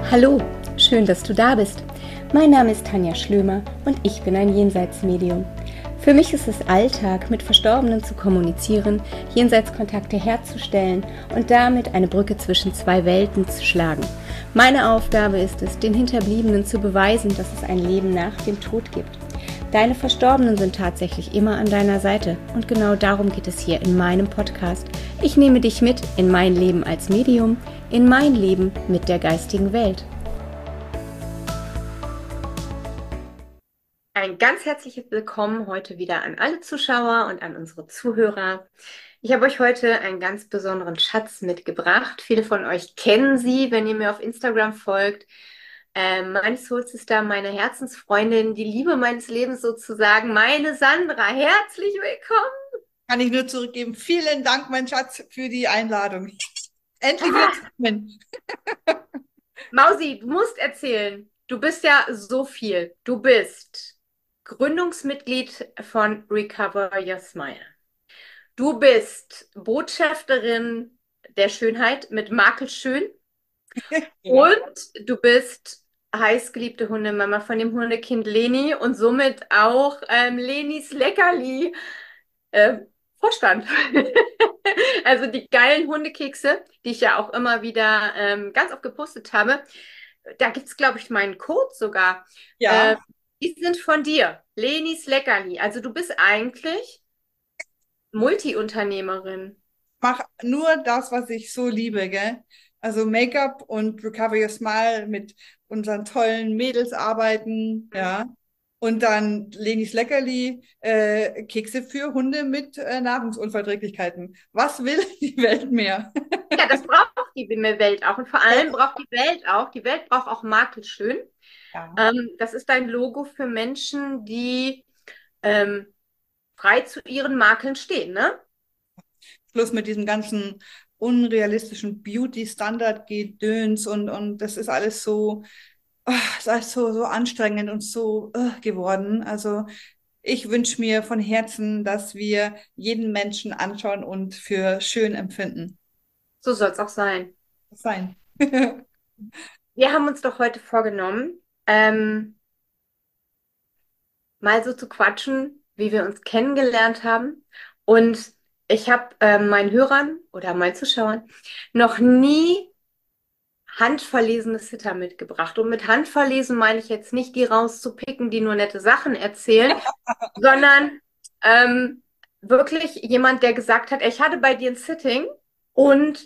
Hallo, schön, dass du da bist. Mein Name ist Tanja Schlömer und ich bin ein Jenseitsmedium. Für mich ist es Alltag, mit Verstorbenen zu kommunizieren, Jenseitskontakte herzustellen und damit eine Brücke zwischen zwei Welten zu schlagen. Meine Aufgabe ist es, den Hinterbliebenen zu beweisen, dass es ein Leben nach dem Tod gibt. Deine Verstorbenen sind tatsächlich immer an deiner Seite und genau darum geht es hier in meinem Podcast. Ich nehme dich mit in mein Leben als Medium, in mein Leben mit der geistigen Welt. Ein ganz herzliches Willkommen heute wieder an alle Zuschauer und an unsere Zuhörer. Ich habe euch heute einen ganz besonderen Schatz mitgebracht. Viele von euch kennen sie, wenn ihr mir auf Instagram folgt. Meine Soul Sister, meine Herzensfreundin, die Liebe meines Lebens sozusagen, meine Sandra. Herzlich willkommen. Kann ich nur zurückgeben. Vielen Dank, mein Schatz, für die Einladung. Endlich wieder zusammen. Mausi, du musst erzählen. Du bist ja so viel. Du bist Gründungsmitglied von Recover Your Smile. Du bist Botschafterin der Schönheit mit Makel Schön. Genau. Und du bist heißgeliebte Hundemama von dem Hundekind Leni und somit auch Lenis Leckerli äh, Vorstand. Also die geilen Hundekekse, die ich ja auch immer wieder ganz oft gepostet habe. Da gibt es, glaube ich, meinen Code sogar. Äh, Ja, Die sind von dir. Lenis Leckerli. Also du bist eigentlich Multi-Unternehmerin. mach nur das, was ich so liebe, gell? Also Make-up und Recover Your Smile mit unseren tollen Mädels arbeiten, ja. Und dann Lenis Leckerli, Kekse für Hunde mit Nahrungsunverträglichkeiten. Was will die Welt mehr? Ja, das braucht die Welt auch. Und vor allem braucht die Welt braucht auch Makelschön. Ja. Das ist ein Logo für Menschen, die ähm, frei zu ihren Makeln stehen, ne? Schluss mit diesem ganzen unrealistischen Beauty-Standard-Gedöns und das ist alles so, ist alles so anstrengend und so geworden. Also ich wünsche mir von Herzen, dass wir jeden Menschen anschauen und für schön empfinden. So soll es auch sein. Sein. Wir haben uns doch heute vorgenommen, mal so zu quatschen, wie wir uns kennengelernt haben. Und ich habe meinen Hörern oder meinen Zuschauern noch nie handverlesene Sitter mitgebracht. Und mit handverlesen meine ich jetzt nicht die rauszupicken, die nur nette Sachen erzählen, sondern wirklich jemand, der gesagt hat, ich hatte bei dir ein Sitting und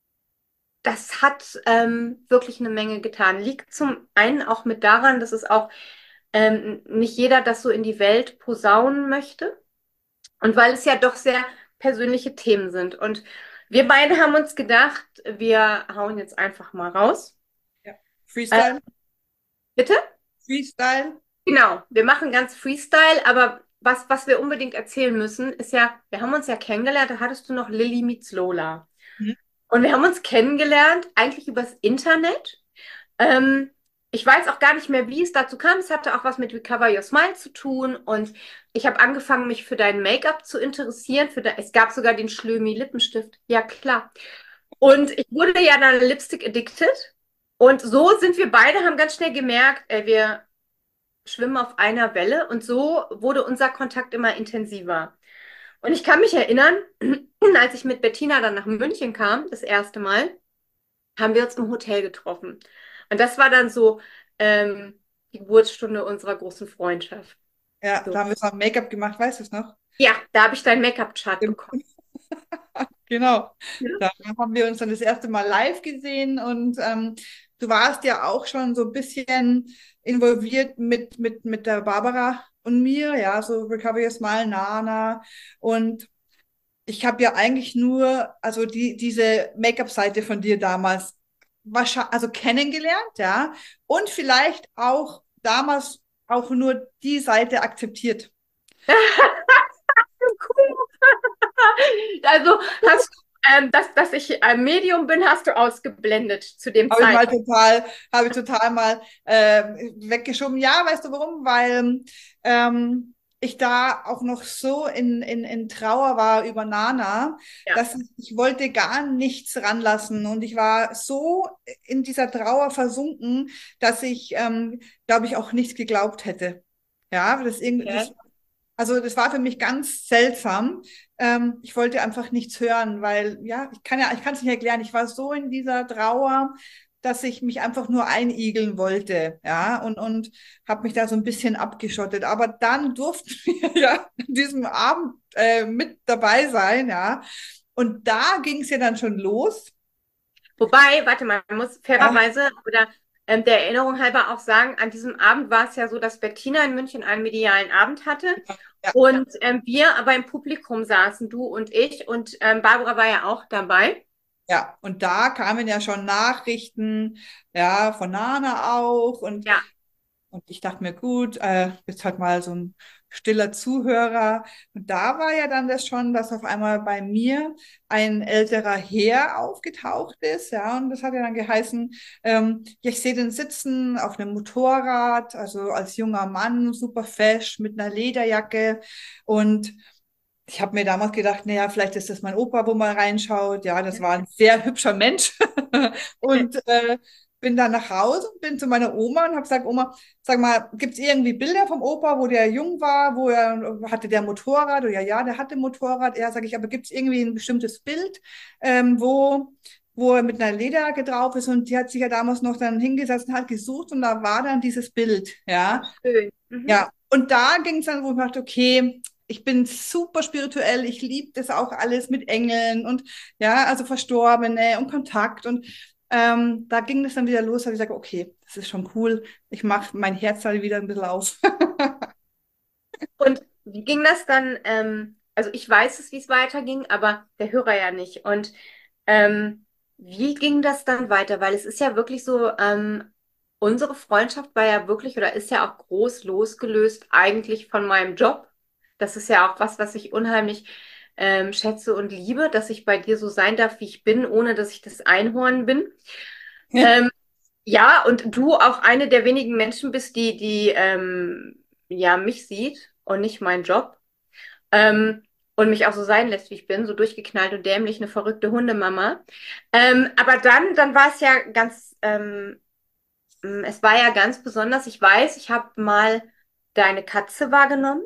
das hat wirklich eine Menge getan. Liegt zum einen auch mit daran, dass es auch nicht jeder das so in die Welt posaunen möchte und weil es ja doch sehr persönliche Themen sind. Und wir beide haben uns gedacht, wir hauen jetzt einfach mal raus. Ja. Äh, Freestyle, Bitte? Freestyle. Genau, wir machen ganz Freestyle, aber was wir unbedingt erzählen müssen, ist ja, wir haben uns ja kennengelernt, da hattest du noch Lilly meets Lola. Mhm. Und wir haben uns kennengelernt, eigentlich übers Internet. Ähm, Ich weiß auch gar nicht mehr, wie es dazu kam. Es hatte auch was mit Recover Your Smile zu tun. Und ich habe angefangen, mich für dein Make-up zu interessieren. Es gab sogar den Schlömi Lippenstift. Ja, klar. Und ich wurde ja dann Lipstick addicted. Und so sind wir beide, haben ganz schnell gemerkt, wir schwimmen auf einer Welle. Und so wurde unser Kontakt immer intensiver. Und ich kann mich erinnern, als ich mit Bettina dann nach München kam, das erste Mal, haben wir uns im Hotel getroffen. Und das war dann so die Geburtsstunde unserer großen Freundschaft. Ja, So. da haben wir so ein Make-up gemacht, weißt du es noch? Ja, da habe ich deinen Make-up-Chart bekommen. Genau. Ja. Da haben wir uns dann das erste Mal live gesehen und du warst ja auch schon so ein bisschen involviert mit der Barbara und mir, ja, so Recover Your Smile, Nana. Und ich habe ja eigentlich nur, also diese Make-up-Seite von dir damals wahrscheinlich, also kennengelernt, ja, und vielleicht auch damals auch nur die Seite akzeptiert. Cool. Also hast du, dass ich ein Medium bin, hast du ausgeblendet zu dem Zeitpunkt. Habe ich total mal weggeschoben. Ja, weißt du warum? Weil ich da auch noch so in Trauer war über Nana, Ja, dass ich wollte gar nichts ranlassen. Und ich war so in dieser Trauer versunken, dass ich, glaube ich, auch nichts geglaubt hätte. Ja, okay. also das war für mich ganz seltsam. Ich wollte einfach nichts hören, weil, ja, ich kann es nicht erklären. Ich war so in dieser Trauer, dass ich mich einfach nur einigeln wollte, ja, und habe mich da so ein bisschen abgeschottet. Aber dann durften wir ja an diesem Abend mit dabei sein, ja. Und da ging es ja dann schon los. Wobei, warte mal, man muss Ja, fairerweise oder der Erinnerung halber auch sagen, an diesem Abend war es ja so, dass Bettina in München einen medialen Abend hatte ja, und wir aber im Publikum saßen, du und ich und Barbara war ja auch dabei. ja. Und da kamen ja schon Nachrichten, ja, von Nana auch. Ja, Und ich dachte mir, gut, bist halt mal so ein stiller Zuhörer. Und da war ja dann das schon, dass auf einmal bei mir ein älterer Herr aufgetaucht ist. Ja, und das hat ja dann geheißen, ja, ich sehe den sitzen auf einem Motorrad, also als junger Mann, super fesch, mit einer Lederjacke. Und ich habe mir damals gedacht, naja, vielleicht ist das mein Opa, wo man reinschaut. Ja, das war ein sehr hübscher Mensch. Und bin dann nach Hause, bin zu meiner Oma und habe gesagt, Oma, sag mal, gibt's irgendwie Bilder vom Opa, wo der jung war, wo er hatte der Motorrad? Oder ja, ja, der hatte Motorrad. Ja, sage ich, aber gibt's irgendwie ein bestimmtes Bild, wo er mit einer Lederjacke drauf ist? Und die hat sich ja damals noch dann hingesetzt und hat gesucht und da war dann dieses Bild, ach, ja. schön. Mhm. Ja, und da ging es dann, wo ich dachte, okay, ich bin super spirituell, ich liebe das auch alles mit Engeln und ja, also Verstorbene und Kontakt. Und da ging es dann wieder los, habe ich gesagt, okay, das ist schon cool, ich mache mein Herz halt wieder ein bisschen auf. Und wie ging das dann? Also ich weiß es, wie es weiterging, aber der Hörer ja nicht. Und ähm, wie ging das dann weiter? Weil es ist ja wirklich so, unsere Freundschaft war ja wirklich oder ist ja auch groß losgelöst eigentlich von meinem Job. Das ist ja auch was, was ich unheimlich schätze und liebe, dass ich bei dir so sein darf, wie ich bin, ohne dass ich das Einhorn bin. Ähm, ja, und du auch eine der wenigen Menschen bist, die ja mich sieht und nicht meinen Job. Und mich auch so sein lässt, wie ich bin, so durchgeknallt und dämlich, eine verrückte Hundemama. Aber dann war es ja es war ja ganz besonders. Ich weiß, ich habe mal deine Katze wahrgenommen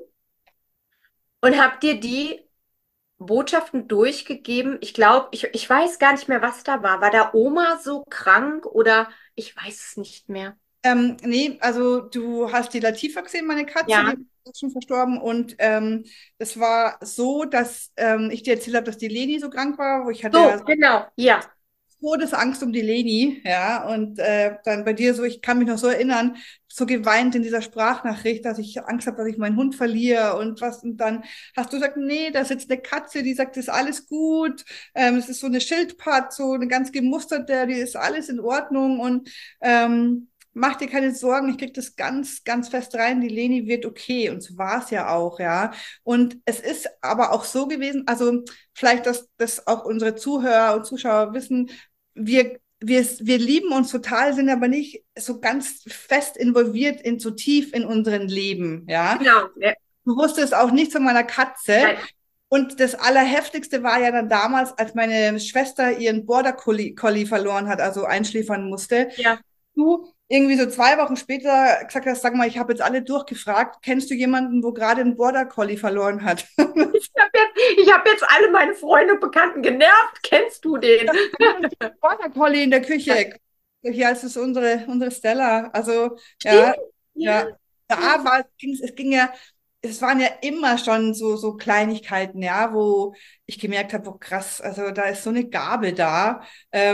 und habe dir die Botschaften durchgegeben. Ich glaube, ich weiß gar nicht mehr, was da war. War da Oma so krank oder ich weiß es nicht mehr. Nee, also du hast die Latifa gesehen, meine Katze, Ja, die ist schon verstorben. Und das war so, dass ich dir erzählt habe, dass die Leni so krank war, wo ich hatte so, ja genau, ja. Todesangst um die Leni, ja, und dann bei dir so, ich kann mich noch so erinnern, so geweint in dieser Sprachnachricht, dass ich Angst habe, dass ich meinen Hund verliere und was, und dann hast du gesagt, nee, da sitzt eine Katze, die sagt, das ist alles gut, es ist so eine Schildpatt, so eine ganz gemusterte, die ist alles in Ordnung und mach dir keine Sorgen, ich krieg das ganz, ganz fest rein, die Leni wird okay und so war es ja auch, ja, und es ist aber auch so gewesen, also vielleicht, dass das auch unsere Zuhörer und Zuschauer wissen, wir lieben uns total, sind aber nicht so ganz fest involviert in so tief in unseren Leben, ja. Genau. Ja, Du wusstest auch nichts von meiner Katze. nein. Und das Allerheftigste war ja dann damals, als meine Schwester ihren Border Collie verloren hat, also einschläfern musste. Ja. Du irgendwie so 2 Wochen später gesagt hast, sag mal, ich habe jetzt alle durchgefragt, kennst du jemanden, wo gerade einen Border Collie verloren hat? Ich hab jetzt alle meine Freunde und Bekannten genervt. Kennst du den? Border Collie in der Ja, Küche. Ja, es ist unsere Stella. Also, ja, stimmt. Ja, ja. Da war, es ging ja, es waren ja immer schon so Kleinigkeiten, ja, wo ich gemerkt habe, oh krass, also da ist so eine Gabe da.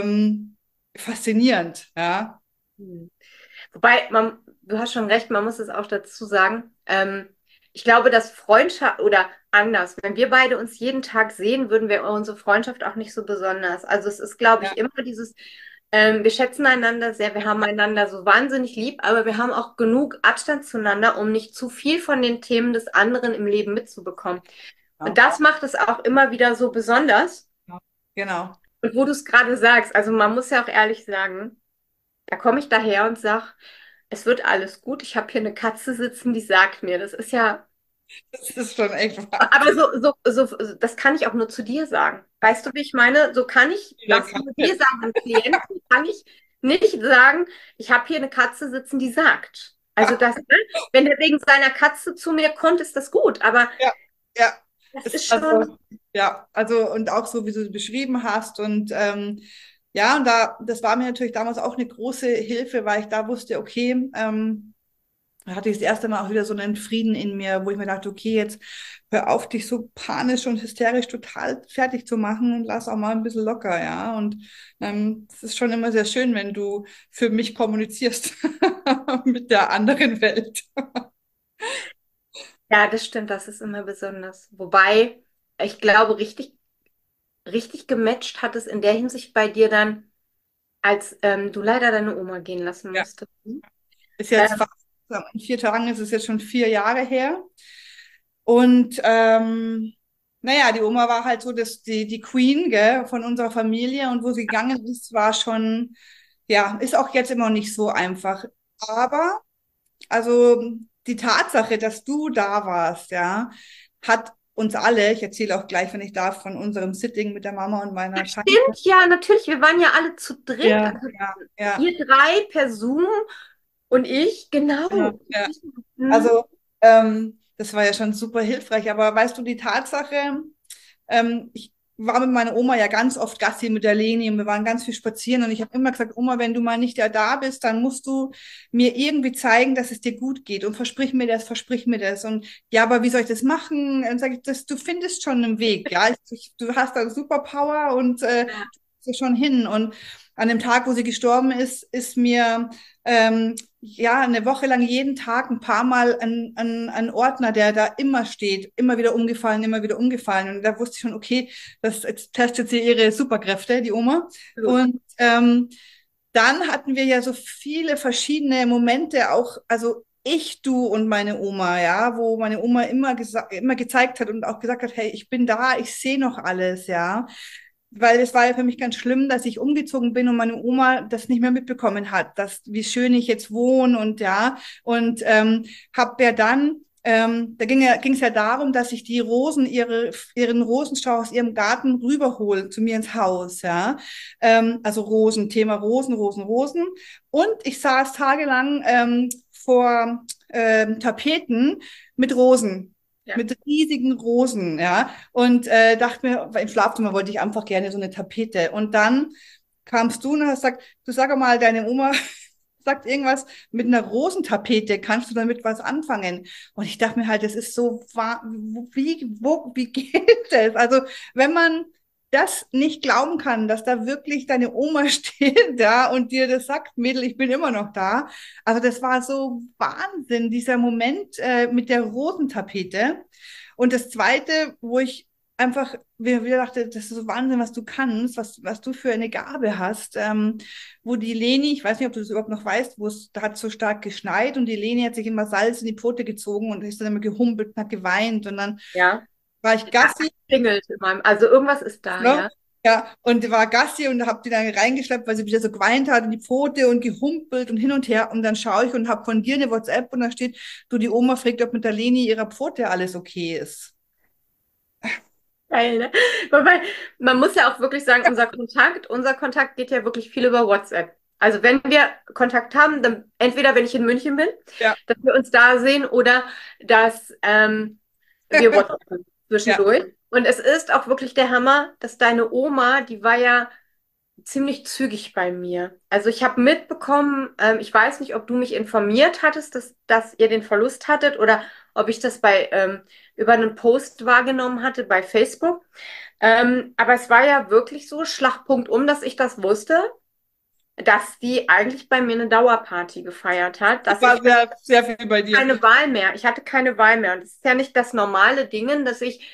Faszinierend, ja. hm. Wobei, du hast schon recht, man muss es auch dazu sagen. Ich glaube, dass Freundschaft oder anders, wenn wir beide uns jeden Tag sehen, würden wir unsere Freundschaft auch nicht so besonders. Also es ist, glaube Ja, ich, immer dieses, wir schätzen einander sehr, wir haben einander so wahnsinnig lieb, aber wir haben auch genug Abstand zueinander, um nicht zu viel von den Themen des anderen im Leben mitzubekommen. Und genau. das macht es auch immer wieder so besonders. Genau. Und wo du es gerade sagst, also man muss ja auch ehrlich sagen, da komme ich daher und sage, es wird alles gut. Ich habe hier eine Katze sitzen, die sagt mir, das ist ja, Das ist schon echt Aber Wahnsinn. das kann ich auch nur zu dir sagen. Weißt du, wie ich meine? So kann ich Viele das nur dir Katzen. sagen. An Klienten kann ich nicht sagen, ich habe hier eine Katze sitzen, die sagt. Also das, ne? Wenn der wegen seiner Katze zu mir kommt, ist das gut. Aber Ja, ja. das Ist ist schon, also, ja, also und auch so, wie du beschrieben hast. Und ja, und das war mir natürlich damals auch eine große Hilfe, weil ich da wusste, okay, da hatte ich das erste Mal auch wieder so einen Frieden in mir, wo ich mir dachte, okay, jetzt hör auf, dich so panisch und hysterisch total fertig zu machen und lass auch mal ein bisschen locker, ja. Und es ist schon immer sehr schön, wenn du für mich kommunizierst mit der anderen Welt. ja, das stimmt, das ist immer besonders. Wobei, ich glaube, richtig gematcht hat es in der Hinsicht bei dir dann, als du leider deine Oma gehen lassen Ja. musstest. Ist Ähm, jetzt fast, in 4 Tagen ist es jetzt schon 4 Jahre her. Und naja, die Oma war halt so die Queen, gell, von unserer Familie. Und wo sie gegangen ist, war schon, ja, ist auch jetzt immer noch nicht so einfach. Aber, also die Tatsache, dass du da warst, ja, hat uns alle, ich erzähle auch gleich, wenn ich darf, von unserem Sitting mit der Mama und meiner Tante. stimmt, ja, natürlich, wir waren ja alle zu dritt. Ja, Also ja, ja, ihr drei per Zoom und ich, ja, genau. ja. Mhm. Also, das war ja schon super hilfreich. Aber weißt du, die Tatsache, ich war mit meiner Oma ja ganz oft Gassi mit der Leni und wir waren ganz viel spazieren und ich habe immer gesagt, Oma, wenn du mal nicht da bist, dann musst du mir irgendwie zeigen, dass es dir gut geht und versprich mir das. Und ja, aber wie soll ich das machen? Und sage ich, du findest schon einen Weg, ja. Du hast da Superpower und Ja, du schon hin. Und an dem Tag, wo sie gestorben ist, ist mir ja, eine Woche lang jeden Tag ein paar Mal ein Ordner, der da immer steht, immer wieder umgefallen, immer wieder umgefallen. Und da wusste ich schon, okay, jetzt testet sie ihre Superkräfte, die Oma. absolut. Und dann hatten wir ja so viele verschiedene Momente, auch, also ich, du und meine Oma, ja, wo meine Oma immer gezeigt hat und auch gesagt hat, hey, ich bin da, ich sehe noch alles, ja. Weil es war ja für mich ganz schlimm, dass ich umgezogen bin und meine Oma das nicht mehr mitbekommen hat, dass wie schön ich jetzt wohne und ja. Und habe ja dann, da ging es ja darum, dass ich die Rosen, ihren Rosenstrauch aus ihrem Garten rüberhole zu mir ins Haus, ja. Also Rosen, Thema Rosen, Rosen, Rosen. Und ich saß tagelang vor Tapeten mit Rosen, Ja. mit riesigen Rosen, ja. Und dachte mir, weil im Schlafzimmer wollte ich einfach gerne so eine Tapete. Und dann kamst du und hast gesagt, du sag mal, deine Oma sagt irgendwas mit einer Rosentapete, kannst du damit was anfangen? Und ich dachte mir halt, das ist so, wie geht das? Also, wenn man das nicht glauben kann, dass da wirklich deine Oma steht da und dir das sagt, Mädel, ich bin immer noch da. Also das war so Wahnsinn, dieser Moment mit der Rosentapete. Und das Zweite, wo ich einfach wir dachte, das ist so Wahnsinn, was du kannst, was du für eine Gabe hast. Wo die Leni, ich weiß nicht, ob du das überhaupt noch weißt, da hat es so stark geschneit und die Leni hat sich immer Salz in die Pfote gezogen und ist dann immer gehumpelt und hat geweint. Und dann Ja. war ich Gassi, Klingelt in meinem, also irgendwas ist da, ne? ja. Ja, und war Gassi und hab die dann reingeschleppt, weil sie wieder so geweint hat in die Pfote und gehumpelt und hin und her. Und dann schaue ich und hab von dir eine WhatsApp und da steht, du, die Oma fragt, ob mit der Leni ihrer Pfote alles okay ist. Geil, ne? Wobei, man muss ja auch wirklich sagen, unser Kontakt geht ja wirklich viel über WhatsApp. Also wenn wir Kontakt haben, dann entweder wenn ich in München bin, Ja, dass wir uns da sehen oder dass wir WhatsApp ja. zwischendurch. Und es ist auch wirklich der Hammer, dass deine Oma, die war ja ziemlich zügig bei mir. Also ich habe mitbekommen, ich weiß nicht, ob du mich informiert hattest, dass ihr den Verlust hattet oder ob ich das über einen Post wahrgenommen hatte bei Facebook. Aber es war ja wirklich so, Schlagpunkt um, dass ich das wusste, dass die eigentlich bei mir eine Dauerparty gefeiert hat, Das dass war ich sehr, sehr viel bei dir. keine Wahl mehr. Ich hatte keine Wahl mehr. Und es ist ja nicht das normale Ding, dass ich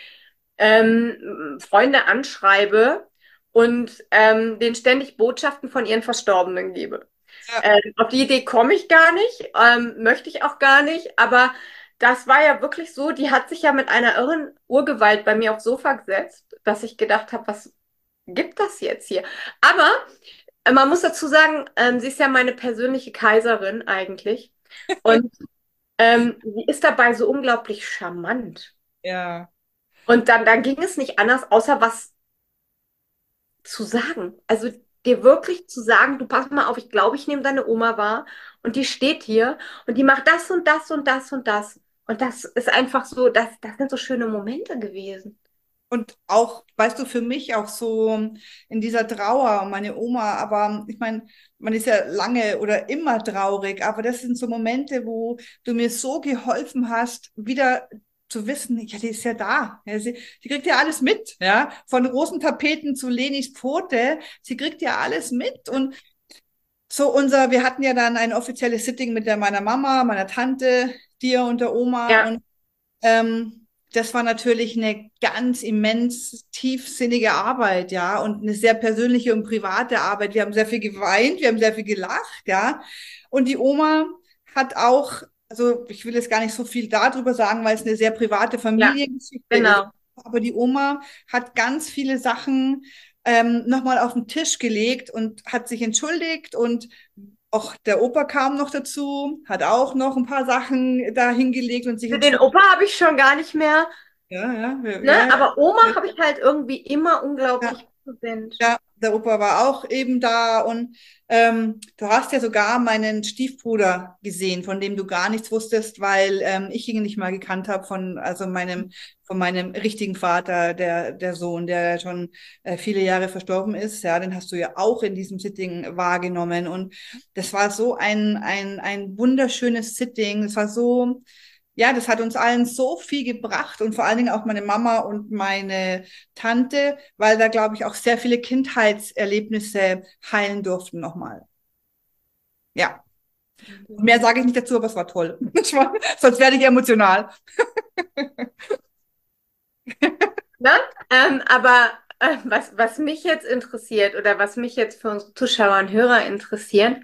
Freunde anschreibe und denen ständig Botschaften von ihren Verstorbenen gebe. Ja, Auf die Idee komme ich gar nicht, möchte ich auch gar nicht, aber das war ja wirklich so, die hat sich ja mit einer irren Urgewalt bei mir aufs Sofa gesetzt, dass ich gedacht habe, was gibt das jetzt hier? Aber man muss dazu sagen, sie ist ja meine persönliche Kaiserin eigentlich. Und Sie ist dabei so unglaublich charmant. Ja. Und dann ging es nicht anders, außer was zu sagen. Also dir wirklich zu sagen, du pass mal auf, ich glaube, ich nehme deine Oma wahr und die steht hier und die macht das und das und das und das. Und das ist einfach so, das sind so schöne Momente gewesen. Und auch, weißt du, für mich auch so in dieser Trauer, um meine Oma, aber ich meine, man ist ja lange oder immer traurig, aber das sind so Momente, wo du mir so geholfen hast, wieder zu wissen, ja, die ist ja da. Ja, die kriegt ja alles mit, ja. Von Rosentapeten zu Lenis Pfote, sie kriegt ja alles mit. Und so wir hatten ja dann ein offizielles Sitting mit meiner Mama, meiner Tante, dir und der Oma Ja, und das war natürlich eine ganz immens tiefsinnige Arbeit, ja, und eine sehr persönliche und private Arbeit. Wir haben sehr viel geweint, wir haben sehr viel gelacht, ja. Und die Oma hat auch, also ich will jetzt gar nicht so viel darüber sagen, weil es eine sehr private ja, Familiengeschichte ist. genau. Aber die Oma hat ganz viele Sachen nochmal auf den Tisch gelegt und hat sich entschuldigt und auch der Opa kam noch dazu, hat auch noch ein paar Sachen da hingelegt und sich Für den entschuldigt. Opa habe ich schon gar nicht mehr, Ja, ja, ne? ja, Aber Oma ja, habe ich halt irgendwie immer ja, unglaublich präsent. ja, der Opa war auch eben da und du hast ja sogar meinen Stiefbruder gesehen, von dem du gar nichts wusstest, weil ich ihn nicht mal gekannt habe von meinem richtigen Vater, der Sohn, der schon viele Jahre verstorben ist. Ja, den hast du ja auch in diesem Sitting wahrgenommen und das war so ein wunderschönes Sitting. Das war so, ja, das hat uns allen so viel gebracht und vor allen Dingen auch meine Mama und meine Tante, weil da, glaube ich, auch sehr viele Kindheitserlebnisse heilen durften nochmal. Ja, mehr sage ich nicht dazu, aber es war toll. Sonst werde ich emotional. Ne? Aber was mich jetzt interessiert oder was mich jetzt für unsere Zuschauer und Hörer interessiert,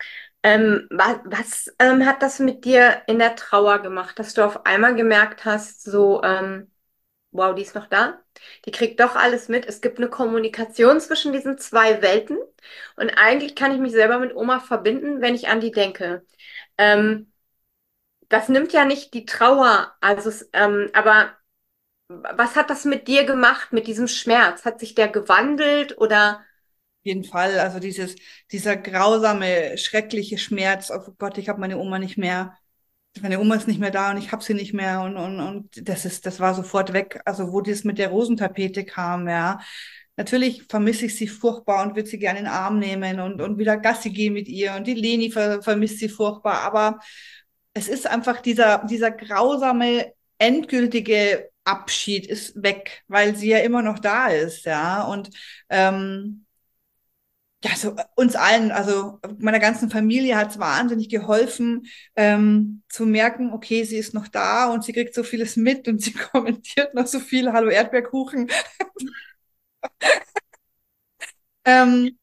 was hat das mit dir in der Trauer gemacht, dass du auf einmal gemerkt hast, so, wow, die ist noch da, die kriegt doch alles mit. Es gibt eine Kommunikation zwischen diesen zwei Welten und eigentlich kann ich mich selber mit Oma verbinden, wenn ich an die denke. Ähm, Das nimmt ja nicht die Trauer, aber was hat das mit dir gemacht, mit diesem Schmerz? Hat sich der gewandelt oder? Jeden Fall, also dieser grausame, schreckliche Schmerz, oh Gott, ich habe meine Oma nicht mehr, meine Oma ist nicht mehr da und ich habe sie nicht mehr und das war sofort weg. Also wo das mit der Rosentapete kam, ja. Natürlich vermisse ich sie furchtbar und würde sie gerne in den Arm nehmen und wieder Gassi gehen mit ihr und die Leni vermisst sie furchtbar, aber es ist einfach dieser grausame, endgültige Abschied ist weg, weil sie ja immer noch da ist, ja. Und ja, so uns allen, also meiner ganzen Familie hat es wahnsinnig geholfen, zu merken, okay, sie ist noch da und sie kriegt so vieles mit und sie kommentiert noch so viel, hallo Erdbeerkuchen. Ähm,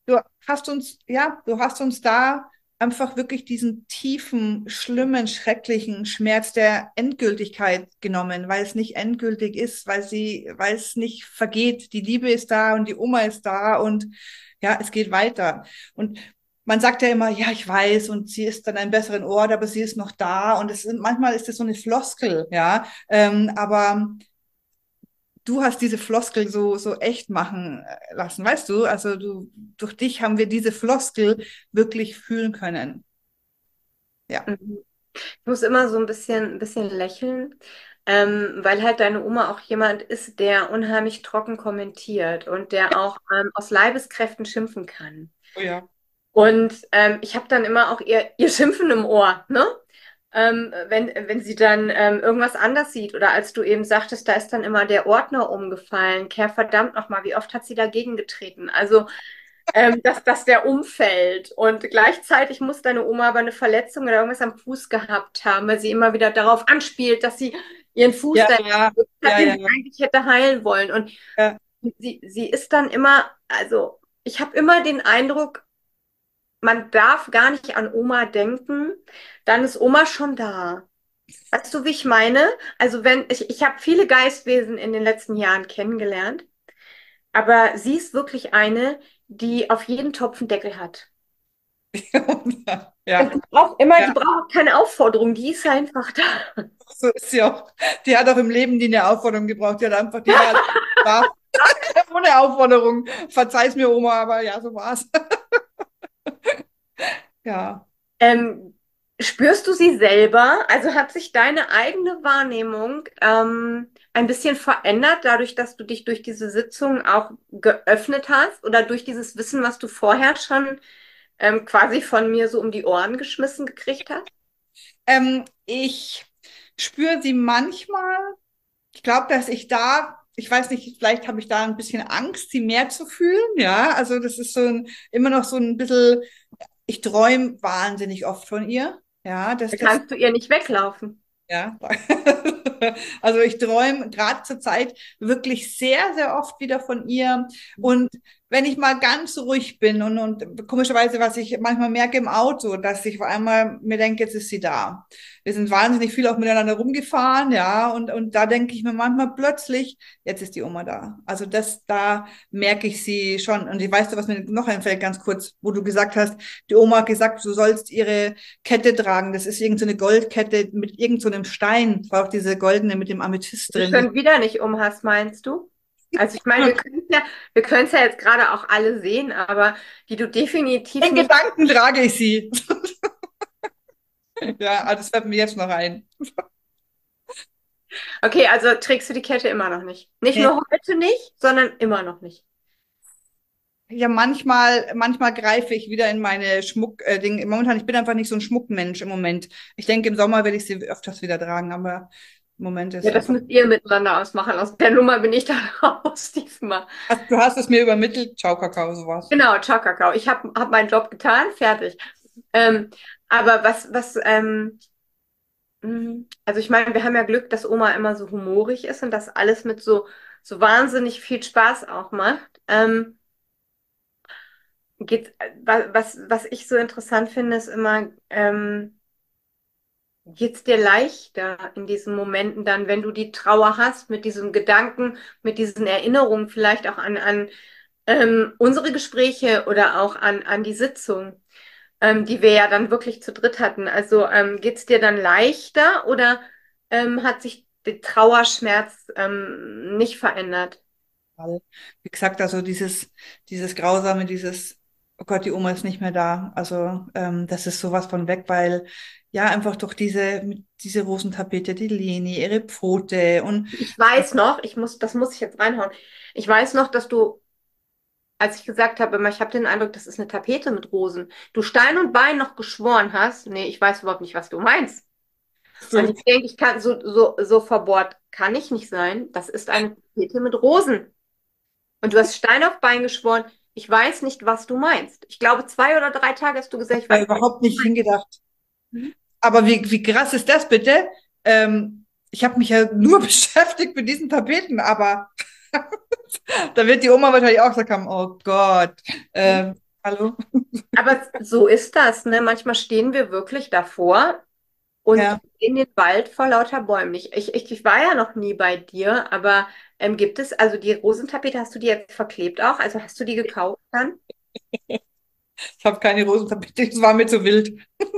du hast uns da einfach wirklich diesen tiefen, schlimmen, schrecklichen Schmerz der Endgültigkeit genommen, weil es nicht endgültig ist, weil es nicht vergeht. Die Liebe ist da und die Oma ist da und ja, es geht weiter. Und man sagt ja immer, ja, ich weiß, und sie ist an einem besseren Ort, aber sie ist noch da. Und manchmal ist das so eine Floskel, ja. Aber du hast diese Floskel so echt machen lassen, weißt du? Also durch dich haben wir diese Floskel wirklich fühlen können. Ja, Mhm. Ich muss immer so ein bisschen lächeln, weil halt deine Oma auch jemand ist, der unheimlich trocken kommentiert und der auch aus Leibeskräften schimpfen kann. oh ja. Und ich habe dann immer auch ihr Schimpfen im Ohr, ne? Wenn sie dann irgendwas anders sieht oder als du eben sagtest, da ist dann immer der Ordner umgefallen. Kerr, verdammt nochmal, wie oft hat sie dagegen getreten? Also dass der umfällt. Und gleichzeitig muss deine Oma aber eine Verletzung oder irgendwas am Fuß gehabt haben, weil sie immer wieder darauf anspielt, dass sie ihren Fuß Ja, da ja, hat, ja, den ja, sie eigentlich hätte heilen wollen. Und ja. sie ist dann immer, also ich habe immer den Eindruck, man darf gar nicht an Oma denken, dann ist Oma schon da. Weißt du, wie ich meine? Also ich habe viele Geistwesen in den letzten Jahren kennengelernt, aber sie ist wirklich eine, die auf jeden Topf einen Deckel hat. Ja, Die ja, braucht keine Aufforderung, die ist einfach da. so ist sie auch. Die hat auch im Leben nie eine Aufforderung gebraucht. Die war brav, ohne Aufforderung. Verzeih's mir, Oma, aber ja, so war's. Ja. Ähm, spürst du sie selber? Also hat sich deine eigene Wahrnehmung ein bisschen verändert, dadurch, dass du dich durch diese Sitzung auch geöffnet hast oder durch dieses Wissen, was du vorher schon quasi von mir so um die Ohren geschmissen gekriegt hast? Ich spüre sie manchmal. Ich glaube, dass ich weiß nicht, vielleicht habe ich da ein bisschen Angst, sie mehr zu fühlen. Ja, also das ist immer noch so ein bisschen, ich träume wahnsinnig oft von ihr. Ja, Da das kannst du ihr nicht weglaufen. ja. Also ich träume gerade zur Zeit wirklich sehr, sehr oft wieder von ihr. Und wenn ich mal ganz ruhig bin und komischerweise, was ich manchmal merke im Auto, dass ich auf einmal mir denke, jetzt ist sie da. Wir sind wahnsinnig viel auch miteinander rumgefahren, ja, und da denke ich mir manchmal plötzlich, jetzt ist die Oma da. Also da merke ich sie schon. Und ich weiß, was mir noch einfällt, ganz kurz, wo du gesagt hast, die Oma hat gesagt, du sollst ihre Kette tragen. Das ist irgendeine so Goldkette mit irgendeinem so Stein. Das war auch diese goldene mit dem Amethyst Du drin. schon wieder nicht um hast, meinst du? Also ich meine, wir können es ja jetzt gerade auch alle sehen, aber die du definitiv In nicht. Gedanken trage ich sie. Ja, das fällt mir jetzt noch ein. Okay, also trägst du die Kette immer noch nicht. Nicht Nee. nur heute nicht, sondern immer noch nicht. Ja, manchmal greife ich wieder in meine Dinge. Momentan, ich bin einfach nicht so ein Schmuckmensch im Moment. Ich denke, im Sommer werde ich sie öfters wieder tragen, aber im Moment ist Ja, das einfach. müsst ihr miteinander ausmachen. Aus der Nummer bin ich da raus diesmal. Du hast es mir übermittelt. Ciao, Kakao, sowas. Genau, ciao, Kakao. Ich hab meinen Job getan, fertig. Ähm, aber also ich meine, wir haben ja Glück, dass Oma immer so humorig ist und das alles mit so wahnsinnig viel Spaß auch macht. Was ich so interessant finde, ist immer, geht's dir leichter in diesen Momenten dann, wenn du die Trauer hast, mit diesen Gedanken, mit diesen Erinnerungen, vielleicht auch an unsere Gespräche oder auch an die Sitzung, die wir ja dann wirklich zu dritt hatten. Also geht's dir dann leichter oder hat sich der Trauerschmerz nicht verändert? Fall. Wie gesagt, also dieses Grausame, oh Gott, die Oma ist nicht mehr da. Also das ist sowas von weg, weil ja einfach durch diese Rosentapete, die Leni, ihre Pfote und Ich weiß noch, das muss ich jetzt reinhauen. Ich weiß noch, dass du, als ich gesagt habe, immer, ich habe den Eindruck, das ist eine Tapete mit Rosen, du Stein und Bein noch geschworen hast, nee, ich weiß überhaupt nicht, was du meinst. Und so. ich denke, ich kann so verbohrt kann ich nicht sein. Das ist eine Tapete mit Rosen. Und du hast Stein auf Bein geschworen. Ich weiß nicht, was du meinst. Ich glaube, 2 oder 3 Tage hast du gesagt, ich Da weiß nicht. überhaupt nicht hingedacht. Mhm. Aber wie krass ist das bitte? Ich habe mich ja nur beschäftigt mit diesen Tapeten, aber da wird die Oma wahrscheinlich auch gesagt haben, oh Gott, hallo? Aber so ist das, ne? Manchmal stehen wir wirklich davor und Ja. in den Wald vor lauter Bäumen. Ich war ja noch nie bei dir, aber gibt es, also die Rosentapete, hast du die jetzt verklebt auch? Also hast du die gekauft dann? Ich habe keine Rosentapete, das war mir zu wild.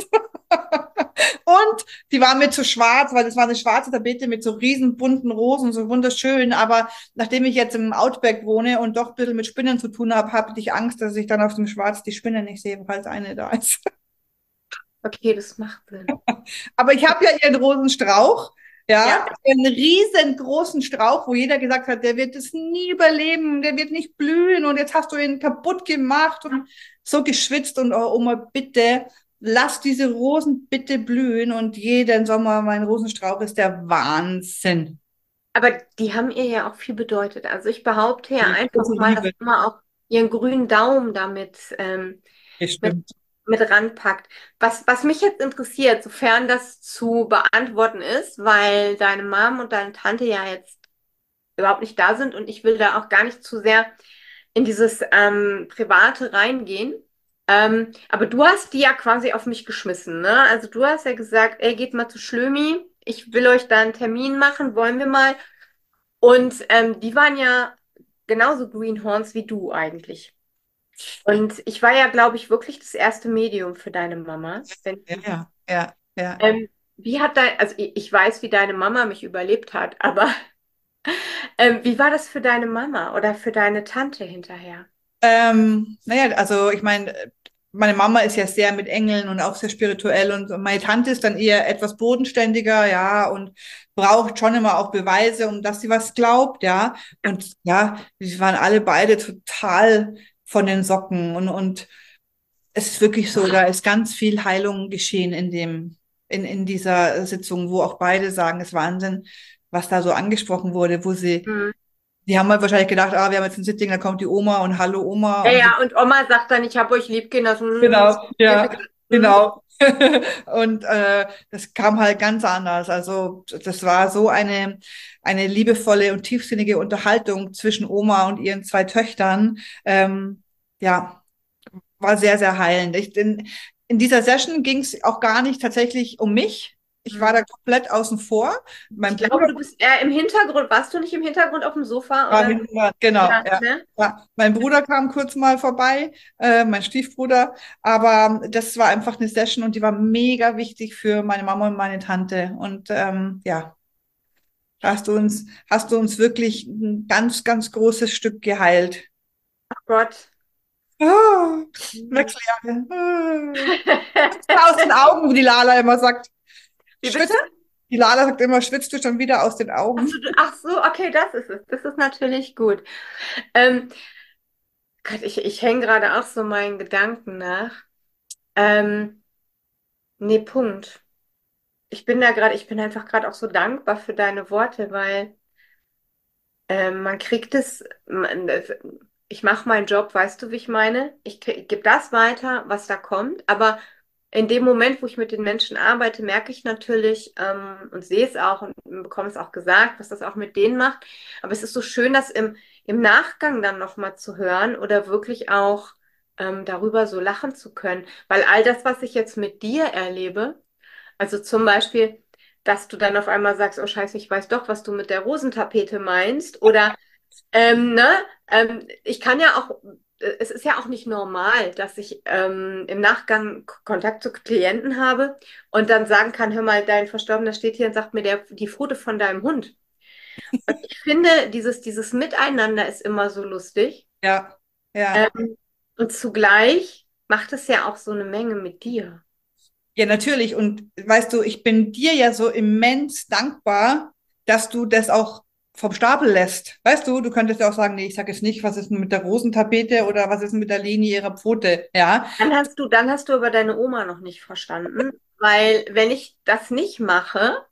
Und die war mir zu schwarz, weil das war eine schwarze Tapete mit so riesen bunten Rosen, so wunderschön. Aber nachdem ich jetzt im Outback wohne und doch ein bisschen mit Spinnen zu tun habe, habe ich Angst, dass ich dann auf dem Schwarz die Spinne nicht sehe, falls eine da ist. Okay, das macht Sinn. Aber ich habe ja ihren Rosenstrauch, ja, Ja, einen riesengroßen Strauch, wo jeder gesagt hat, der wird es nie überleben, der wird nicht blühen und jetzt hast du ihn kaputt gemacht und so geschwitzt und oh Oma, bitte, lass diese Rosen bitte blühen und jeden Sommer mein Rosenstrauch ist der Wahnsinn. aber die haben ihr ja auch viel bedeutet. Also ich behaupte ja Die einfach große mal, dass Liebe, immer auch ihren grünen Daumen damit mit, bestimmt. mit ranpackt. Was mich jetzt interessiert, sofern das zu beantworten ist, weil deine Mom und deine Tante ja jetzt überhaupt nicht da sind und ich will da auch gar nicht zu sehr in dieses Private reingehen. Aber du hast die ja quasi auf mich geschmissen, ne? Also du hast ja gesagt, ey, geht mal zu Schlömi, ich will euch da einen Termin machen, wollen wir mal. Und die waren ja genauso Greenhorns wie du eigentlich. Und ich war ja, glaube ich, wirklich das erste Medium für deine Mama. Ja, ja, ja, ja. Wie hat also ich weiß, wie deine Mama mich überlebt hat, aber wie war das für deine Mama oder für deine Tante hinterher? Naja, also ich meine, meine Mama ist ja sehr mit Engeln und auch sehr spirituell und meine Tante ist dann eher etwas bodenständiger, ja, und braucht schon immer auch Beweise, um dass sie was glaubt, ja. Und ja, sie waren alle beide total von den Socken und es ist wirklich so, da ist ganz viel Heilung geschehen in dieser Sitzung, wo auch beide sagen, es ist Wahnsinn, was da so angesprochen wurde, wo sie Hm. die haben halt wahrscheinlich gedacht, ah, wir haben jetzt ein Sitting, da kommt die Oma und hallo Oma Ja, und ja, und Oma sagt dann, ich habe euch lieb, Kinder. genau, ja, Hm. genau. Und das kam halt ganz anders. Also das war so eine liebevolle und tiefsinnige Unterhaltung zwischen Oma und ihren zwei Töchtern. Ja, war sehr, sehr heilend. In dieser Session ging es auch gar nicht tatsächlich um mich. Ich war Hm. da komplett außen vor. Ich Mein glaube, Bruder du bist eher im Hintergrund. Warst du nicht im Hintergrund auf dem Sofa war oder? hinten dran, genau, Ja, ja. ne? Ja, mein Bruder kam kurz mal vorbei, mein Stiefbruder, aber das war einfach eine Session und die war mega wichtig für meine Mama und meine Tante. Und ja, hast du uns wirklich ein ganz, ganz großes Stück geheilt. Ach Gott. Ah, Hm. Wechseljahre. Aus den Augen, wie die Lala immer sagt. Wie bitte? Schwitzt, die Lala sagt immer, schwitzt du schon wieder aus den Augen? Ach so, okay, das ist es. Das ist natürlich gut. Ähm, Gott, ich hänge gerade auch so meinen Gedanken nach. Ähm, Nee, Punkt. Ich bin einfach gerade auch so dankbar für deine Worte, weil man kriegt ich mache meinen Job, weißt du, wie ich meine? Ich gebe das weiter, was da kommt, aber in dem Moment, wo ich mit den Menschen arbeite, merke ich natürlich und sehe es auch und bekomme es auch gesagt, was das auch mit denen macht. Aber es ist so schön, das im Nachgang dann nochmal zu hören oder wirklich auch darüber so lachen zu können, weil all das, was ich jetzt mit dir erlebe, also zum Beispiel, dass du dann auf einmal sagst, oh Scheiße, ich weiß doch, was du mit der Rosentapete meinst. Oder, ne, ich kann ja auch, es ist ja auch nicht normal, dass ich im Nachgang Kontakt zu Klienten habe und dann sagen kann, hör mal, dein Verstorbener steht hier und sagt mir die Pfote von deinem Hund. Und ich finde, dieses Miteinander ist immer so lustig. Ja, ja. Ähm, und zugleich macht es ja auch so eine Menge mit dir. Ja, natürlich. Und weißt du, ich bin dir ja so immens dankbar, dass du das auch vom Stapel lässt. Weißt du, du könntest ja auch sagen, nee, ich sag jetzt nicht, was ist denn mit der Rosentapete oder was ist denn mit der Linie ihrer Pfote, ja. Dann hast du aber deine Oma noch nicht verstanden, weil wenn ich das nicht mache,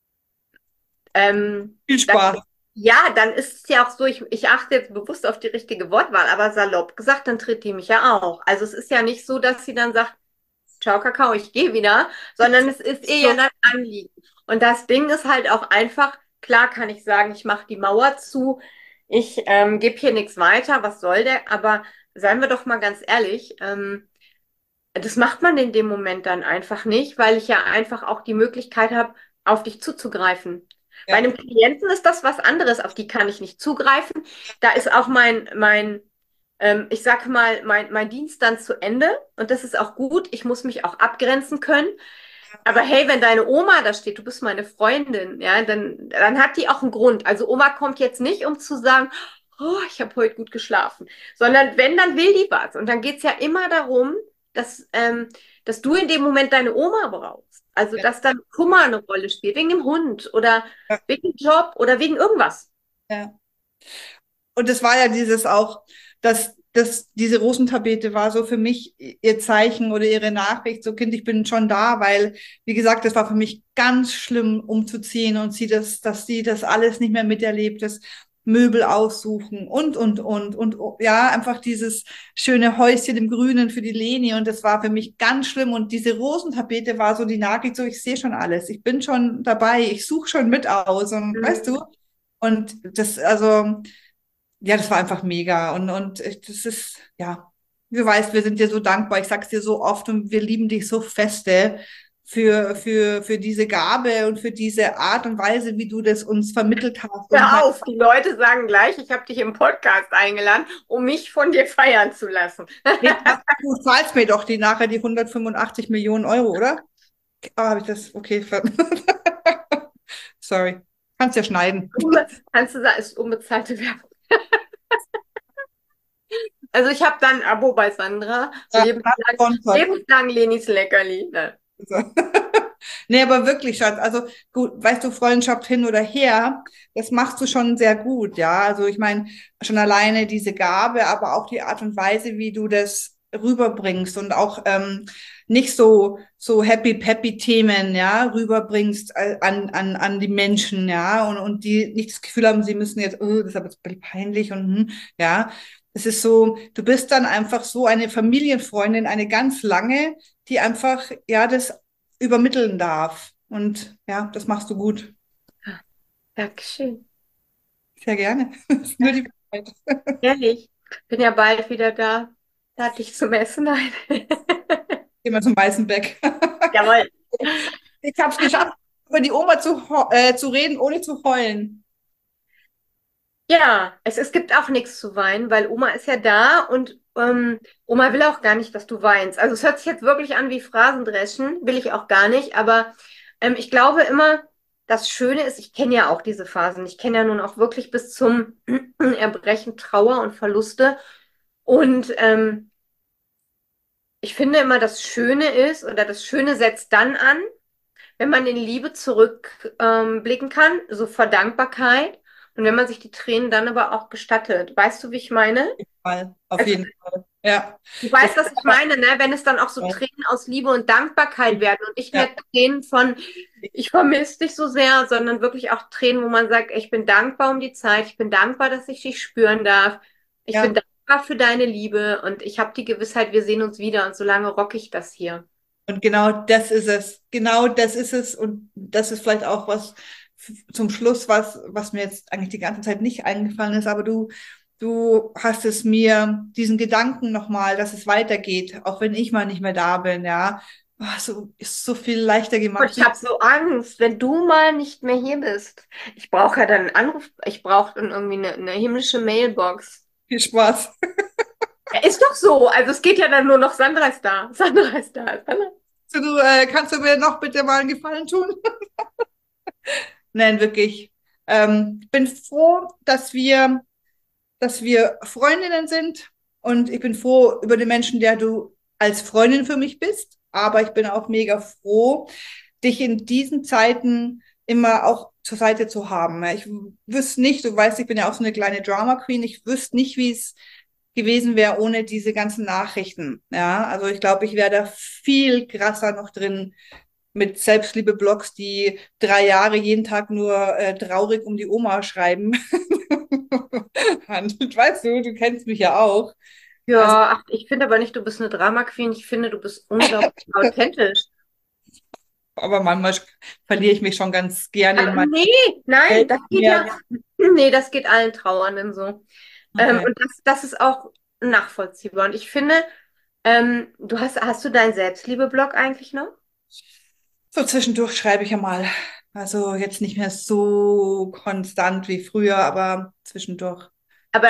Viel dann, Spaß. ja, dann ist es ja auch so, ich achte jetzt bewusst auf die richtige Wortwahl, aber salopp gesagt, dann tritt die mich ja auch. Also es ist ja nicht so, dass sie dann sagt, ciao Kakao, ich gehe wieder, sondern es ist ihr ja So, ein Anliegen. Und das Ding ist halt auch einfach, klar kann ich sagen, ich mache die Mauer zu, ich gebe hier nichts weiter, was soll der? Aber seien wir doch mal ganz ehrlich, das macht man in dem Moment dann einfach nicht, weil ich ja einfach auch die Möglichkeit habe, auf dich zuzugreifen. Bei ja, einem Klienten ist das was anderes, auf die kann ich nicht zugreifen. Da ist auch ich sage mal, mein Dienst dann zu Ende und das ist auch gut. Ich muss mich auch abgrenzen können. Aber hey, wenn deine Oma da steht, du bist meine Freundin, ja, dann hat die auch einen Grund. Also Oma kommt jetzt nicht, um zu sagen, oh, ich habe heute gut geschlafen, sondern wenn, dann will die was. Und dann geht's ja immer darum, dass du in dem Moment deine Oma brauchst. Also, ja, dass dann Kummer eine Rolle spielt, wegen dem Hund oder ja, wegen dem Job oder wegen irgendwas. ja. Und es war ja dieses auch, dass diese Rosentapete war so für mich ihr Zeichen oder ihre Nachricht, so Kind, ich bin schon da, weil, wie gesagt, das war für mich ganz schlimm umzuziehen und dass sie das alles nicht mehr miterlebt, das Möbel aussuchen und ja, einfach dieses schöne Häuschen im Grünen für die Leni und das war für mich ganz schlimm und diese Rosentapete war so die Nachricht, so ich sehe schon alles, ich bin schon dabei, ich suche schon mit aus und weißt du, Mhm. und das, also, ja, das war einfach mega. Das ist, ja, du weißt, wir sind dir so dankbar. Ich sag's dir so oft und wir lieben dich so feste. für diese Gabe und für diese Art und Weise, wie du das uns vermittelt hast. Und ich Hör meine, auf, die Leute sagen gleich, ich habe dich im Podcast eingeladen, um mich von dir feiern zu lassen. nee, du zahlst mir doch nachher die 185 Millionen Euro, oder? Ah, habe ich das? Okay. Sorry. Kannst ja schneiden. Kannst du sagen, ist unbezahlte Werbung. Also ich habe dann ein Abo bei Sandra. Ja, Sponsored. Lebenslang Lenis Leckerli. Ne? So. Nee, aber wirklich, Schatz, also gut, weißt du, Freundschaft hin oder her, das machst du schon sehr gut, ja. Also ich meine, schon alleine diese Gabe, aber auch die Art und Weise, wie du das rüberbringst und auch nicht so happy Themen, ja, rüberbringst an die Menschen, ja, und die nicht das Gefühl haben, sie müssen jetzt, oh, das ist aber jetzt ein bisschen peinlich und ja. Es ist so, du bist dann einfach so eine Familienfreundin, eine ganz lange, die einfach, ja, das übermitteln darf. Und ja, das machst du gut. Dankeschön. Sehr gerne. Das ist nur die Wahrheit. Ehrlich. Bin ja bald wieder da. Lade dich zum Essen ein. Gehen wir zum Weißenbeck. Jawohl. Ich habe es geschafft, über die Oma zu reden, ohne zu heulen. Ja, es gibt auch nichts zu weinen, weil Oma ist ja da und Oma will auch gar nicht, dass du weinst. Also es hört sich jetzt wirklich an wie Phrasendreschen, will ich auch gar nicht, aber ich glaube immer, das Schöne ist, ich kenne ja auch diese Phasen. Ich kenne ja nun auch wirklich bis zum Erbrechen Trauer und Verluste. Und ich finde immer, das Schöne ist, oder das Schöne setzt dann an, wenn man in Liebe zurückblicken blicken kann, so vor Dankbarkeit. Und wenn man sich die Tränen dann aber auch gestattet. Weißt du, wie ich meine? Auf Also, jeden Fall. Ja. du Das, weißt, was ich meine, ne? Wenn es dann auch so Tränen aus Liebe und Dankbarkeit werden und nicht mehr ja. Tränen von, ich vermisse dich so sehr, sondern wirklich auch Tränen, wo man sagt, ich bin dankbar um die Zeit, ich bin dankbar, dass ich dich spüren darf, ich bin Ja. dankbar für deine Liebe und ich habe die Gewissheit, wir sehen uns wieder und solange rocke ich das hier. Und genau das ist es. Genau das ist es. Und das ist vielleicht auch was zum Schluss, was mir jetzt eigentlich die ganze Zeit nicht eingefallen ist, aber du hast es mir, diesen Gedanken nochmal, dass es weitergeht, auch wenn ich mal nicht mehr da bin, ja. So, ist so viel leichter Und gemacht. ich habe so Angst, wenn du mal nicht mehr hier bist. Ich brauche ja dann einen Anruf, ich brauche dann irgendwie eine himmlische Mailbox. Viel Spaß. Ja, ist doch so. Also es geht ja dann nur noch, Sandra ist da. Sandra ist da. Sandra. Kannst du mir noch bitte mal einen Gefallen tun? Nein, wirklich. Bin froh, dass wir Freundinnen sind und ich bin froh über den Menschen, der du als Freundin für mich bist. Aber ich bin auch mega froh, dich in diesen Zeiten immer auch zur Seite zu haben. Ich wüsste nicht, du weißt, ich bin ja auch so eine kleine Drama Queen, ich wüsste nicht, wie es gewesen wäre ohne diese ganzen Nachrichten. Ja, also ich glaube, ich wäre da viel krasser noch drin mit Selbstliebe-Blogs, die 3 Jahre jeden Tag nur traurig um die Oma schreiben. Handelt, weißt du, du kennst mich ja auch. Also, Ja, ach, ich finde aber nicht, du bist eine Drama Queen. Ich finde, du bist unglaublich authentisch. aber manchmal verliere ich mich schon ganz gerne in Aber meiner nee, nein, Welt. das geht Ja, ja, nee, das geht allen Trauernden so. okay. Und das ist auch nachvollziehbar. Und ich finde, hast du deinen Selbstliebe-Blog eigentlich noch? So zwischendurch schreibe ich ja mal. Also jetzt nicht mehr so konstant wie früher, aber zwischendurch. Aber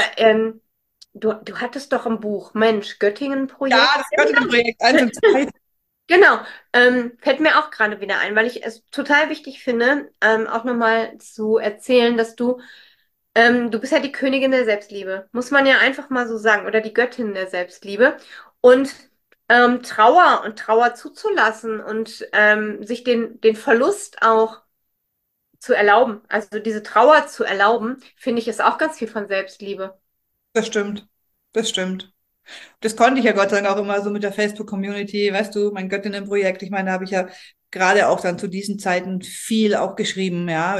du hattest doch ein Buch, Mensch, Ja, Göttingen-Projekt. das Göttingen-Projekt 1 und 2. Genau, fällt mir auch gerade wieder ein, weil ich es total wichtig finde, auch nochmal zu erzählen, dass du bist ja die Königin der Selbstliebe, muss man ja einfach mal so sagen, oder die Göttin der Selbstliebe. Und Trauer zuzulassen und sich den Verlust auch zu erlauben, also diese Trauer zu erlauben, finde ich, ist auch ganz viel von Selbstliebe. Das stimmt. Das stimmt. Das konnte ich ja Gott sei Dank auch immer so mit der Facebook-Community, weißt du, mein Göttinnenprojekt. Ich meine, da habe ich ja gerade auch dann zu diesen Zeiten viel auch geschrieben, ja,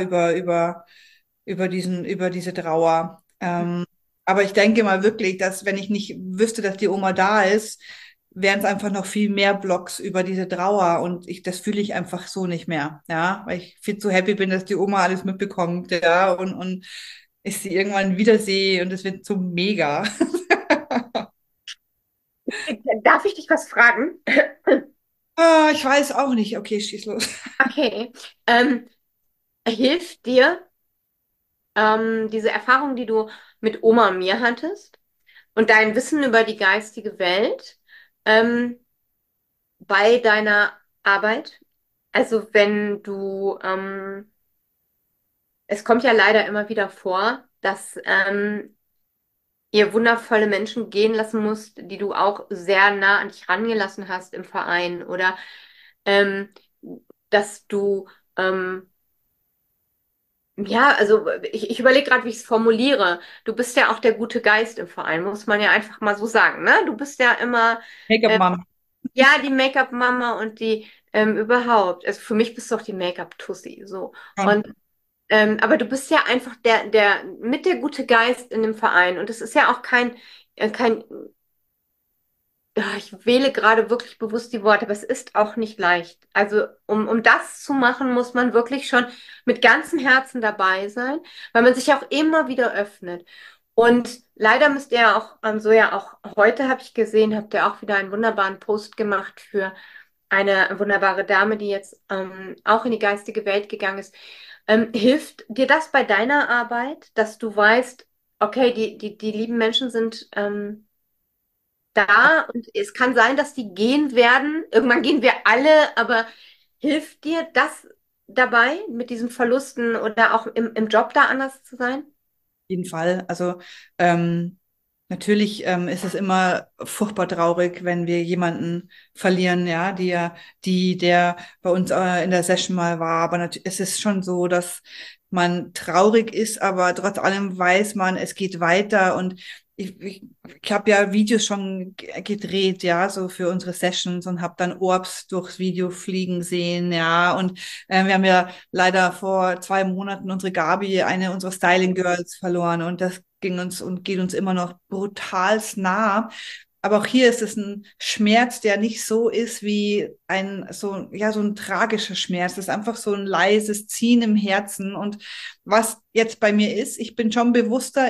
über diese Trauer. Aber ich denke mal wirklich, dass wenn ich nicht wüsste, dass die Oma da ist, wären es einfach noch viel mehr Blogs über diese Trauer und das fühle ich einfach so nicht mehr, ja, weil ich viel zu happy bin, dass die Oma alles mitbekommt, ja, und ich sie irgendwann wiedersehe und es wird so mega. Darf ich dich was fragen? Ich weiß auch nicht. Okay, schieß los. Okay. Ähm, Hilft dir diese Erfahrung, die du mit Oma und mir hattest und dein Wissen über die geistige Welt ähm, bei deiner Arbeit? Also wenn du, es kommt ja leider immer wieder vor, dass ihr wundervolle Menschen gehen lassen musst, die du auch sehr nah an dich rangelassen hast im Verein oder ähm, dass du ja, also ich überlege gerade, wie ich es formuliere. Du bist ja auch der gute Geist im Verein, muss man ja einfach mal so sagen, ne? Du bist ja immer, Make-up äh, Mom. ja, die Make-up-Mama und die überhaupt. Also für mich bist du auch die Make-up-Tussi, so. Schon. Und aber du bist ja einfach mit der gute Geist in dem Verein. Und es ist ja auch kein ja, ich wähle gerade wirklich bewusst die Worte, aber es ist auch nicht leicht. Also, um das zu machen, muss man wirklich schon mit ganzem Herzen dabei sein, weil man sich auch immer wieder öffnet. Und leider müsst ihr ja auch, so ja auch heute habe ich gesehen, habt ihr auch wieder einen wunderbaren Post gemacht für eine wunderbare Dame, die jetzt auch in die geistige Welt gegangen ist. Hilft dir das bei deiner Arbeit, dass du weißt, okay, die lieben Menschen sind da und es kann sein, dass die gehen werden. Irgendwann gehen wir alle, aber hilft dir das dabei, mit diesen Verlusten oder auch im Job da anders zu sein? Jeden Fall. Also natürlich ist es immer furchtbar traurig, wenn wir jemanden verlieren, ja, der bei uns in der Session mal war. Aber natürlich ist es schon so, dass man traurig ist, aber trotz allem weiß man, es geht weiter. Und ich habe ja Videos schon gedreht, ja, so für unsere Sessions und habe dann Orbs durchs Video fliegen sehen, ja. Und wir haben ja leider vor 2 Monaten unsere Gabi, eine unserer Styling Girls, verloren und das ging uns und geht uns immer noch brutalst nah. Aber auch hier ist es ein Schmerz, der nicht so ist wie so ein tragischer Schmerz. Das ist einfach so ein leises Ziehen im Herzen. Und was jetzt bei mir ist, ich bin schon bewusster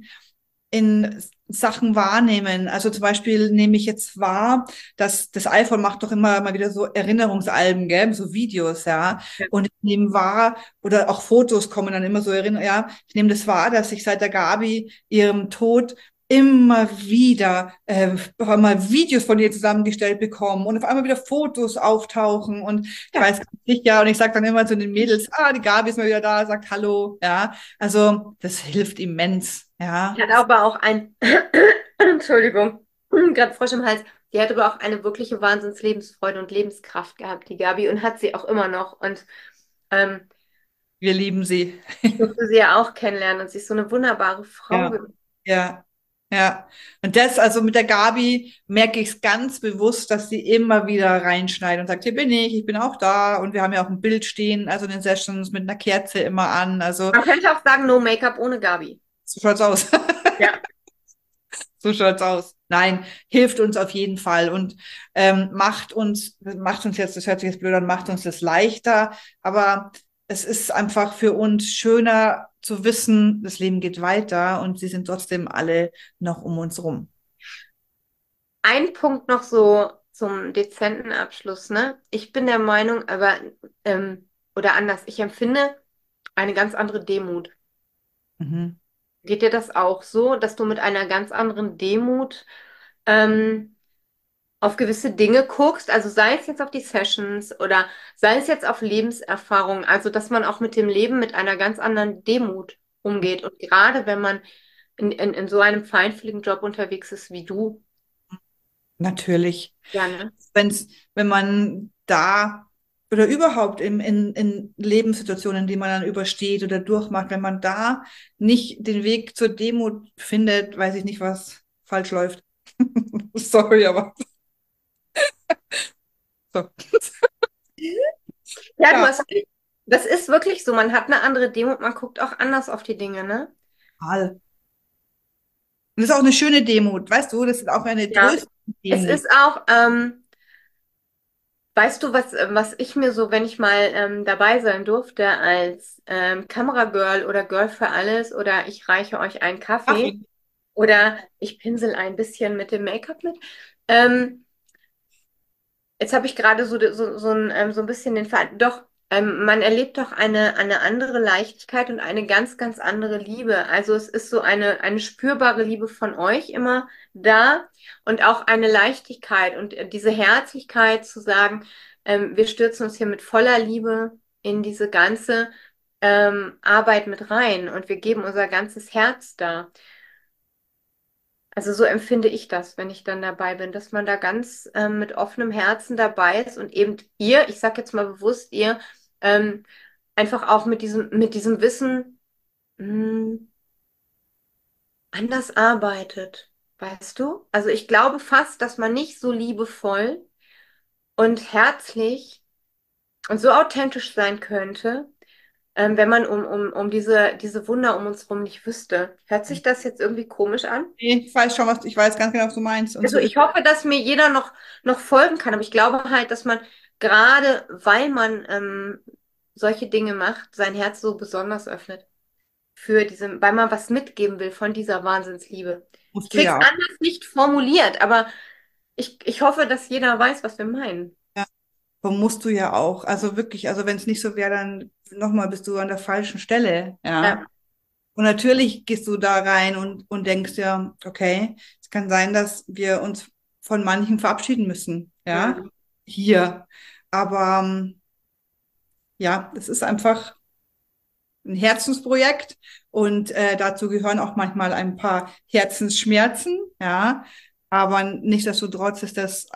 in Sachen wahrnehmen. Also zum Beispiel nehme ich jetzt wahr, dass das iPhone macht doch immer mal wieder so Erinnerungsalben, gell? So Videos, ja. Ja. Und ich nehme wahr, oder auch Fotos kommen dann immer so Erinnerungen, ja. Ich nehme das wahr, dass ich seit der Gabi ihrem Tod immer wieder auf einmal Videos von ihr zusammengestellt bekommen und auf einmal wieder Fotos auftauchen und ich Ja. weiß ganz sicher und ich sage dann immer zu den Mädels, die Gabi ist mal wieder da, sagt Hallo, ja. Also das hilft immens, Die ja. hat aber auch ein, Entschuldigung, gerade Frosch im Hals. Die hat aber auch eine wirkliche Wahnsinnslebensfreude und Lebenskraft gehabt, die Gabi, und hat sie auch immer noch. Und ähm, Wir lieben sie. ich durfte sie ja auch kennenlernen und sie ist so eine wunderbare Frau Ja, gewesen. ja, ja. Und das, also mit der Gabi merke ich es ganz bewusst, dass sie immer wieder reinschneidet und sagt, hier bin ich bin auch da. Und wir haben ja auch ein Bild stehen, also in den Sessions mit einer Kerze immer an. Also Man könnte auch sagen, no Make-up ohne Gabi. so schaut's aus. Ja. So schaut's aus. Nein, hilft uns auf jeden Fall und macht uns jetzt, das hört sich jetzt blöd an, macht uns das leichter. Aber es ist einfach für uns schöner zu wissen, das Leben geht weiter und sie sind trotzdem alle noch um uns rum. Ein Punkt noch so zum dezenten Abschluss, ne? Ich bin der Meinung, oder anders, ich empfinde eine ganz andere Demut. Mhm. Geht dir das auch so, dass du mit einer ganz anderen Demut ähm, auf gewisse Dinge guckst? Also sei es jetzt auf die Sessions oder sei es jetzt auf Lebenserfahrung, also dass man auch mit dem Leben mit einer ganz anderen Demut umgeht. Und gerade wenn man in so einem feinfühligen Job unterwegs ist wie du, Natürlich. ja, ne? Wenn man da oder überhaupt in Lebenssituationen, die man dann übersteht oder durchmacht, wenn man da nicht den Weg zur Demut findet, weiß ich nicht, was falsch läuft. Sorry, aber so. Ja, du Ja, hast recht. Das ist wirklich so. Man hat eine andere Demut, man guckt auch anders auf die Dinge, ne? total. Und das ist auch eine schöne Demut, weißt du, das ist auch eine Ja. tröstliche Es Demut. ist auch, weißt du, was ich mir so, wenn ich mal dabei sein durfte als Kameragirl oder Girl für alles oder ich reiche euch einen Ach, Kaffee oder ich pinsel ein bisschen mit dem Make-up mit. Ähm, Jetzt habe ich gerade so ein bisschen den Fall. Doch, man erlebt doch eine andere Leichtigkeit und eine ganz, ganz andere Liebe. Also es ist so eine spürbare Liebe von euch immer da und auch eine Leichtigkeit und diese Herzlichkeit zu sagen, wir stürzen uns hier mit voller Liebe in diese ganze Arbeit mit rein und wir geben unser ganzes Herz da. Also so empfinde ich das, wenn ich dann dabei bin, dass man da ganz mit offenem Herzen dabei ist und eben ihr, ich sage jetzt mal bewusst ihr, ähm, einfach auch mit diesem Wissen mh, anders arbeitet. Weißt du? Also ich glaube fast, dass man nicht so liebevoll und herzlich und so authentisch sein könnte, wenn man um diese Wunder um uns herum nicht wüsste. Hört sich das jetzt irgendwie komisch an? Nee, ich weiß schon, ich weiß ganz genau, was du meinst. Und Also so ist ich hoffe, dass mir jeder noch folgen kann, aber ich glaube halt, dass man gerade, weil man solche Dinge macht, sein Herz so besonders öffnet für diese, weil man was mitgeben will von dieser Wahnsinnsliebe. Ich musst du krieg's ja auch. anders nicht formuliert, aber ich hoffe, dass jeder weiß, was wir meinen. Ja, so musst du ja auch. Also wirklich, also wenn es nicht so wäre, dann nochmal bist du an der falschen Stelle. Ja. Ja. Und natürlich gehst du da rein und denkst ja, okay, es kann sein, dass wir uns von manchen verabschieden müssen. Ja. Hm. Hier. Aber ja, es ist einfach ein Herzensprojekt und dazu gehören auch manchmal ein paar Herzensschmerzen, ja. Aber nichtsdestotrotz ist das